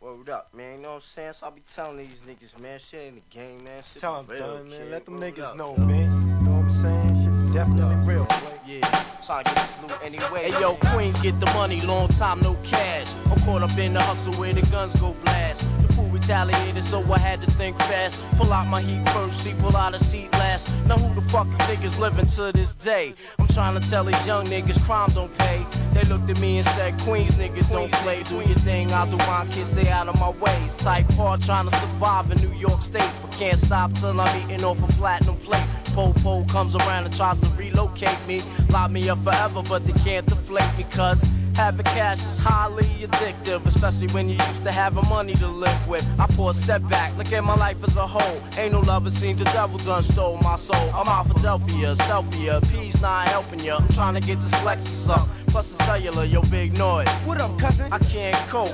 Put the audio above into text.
Word up, man. You know what I'm saying? So I be telling these niggas, man, shit ain't the game, man. Shit Tell be them, real, done, man. kid. Let them Word niggas up, know, yo. man. You know what I'm saying? Shit's definitely real, boy. Yeah, trying to get this loot anyway. Hey yo, Queens get the money, long time no cash. I'm caught up in the hustle where the guns go blast. The fool retaliated, so I had to think fast. Pull out my heat first, see, pull out a seat last. Now who the fuck you niggas living to this day? I'm trying to tell these young niggas crime don't pay. They looked at me and said, Queens niggas don't play. Do your thing, I'll do mine, kids stay out of my way. Type hard trying to survive in New York State, but can't stop till I'm eating off a platinum plate. Po comes around and tries to relocate me. Lock me up forever, but they can't deflate me, cause having cash is highly addictive, especially when you used to having money to live with. I pour a step back, look at my life as a whole. Ain't no love, it seems the devil done stole my soul. I'm out Philadelphia, Selfia, P's not helping ya. I'm trying to get this Lexus up, plus the cellular, yo, big noise. What up, cousin? I can't cope,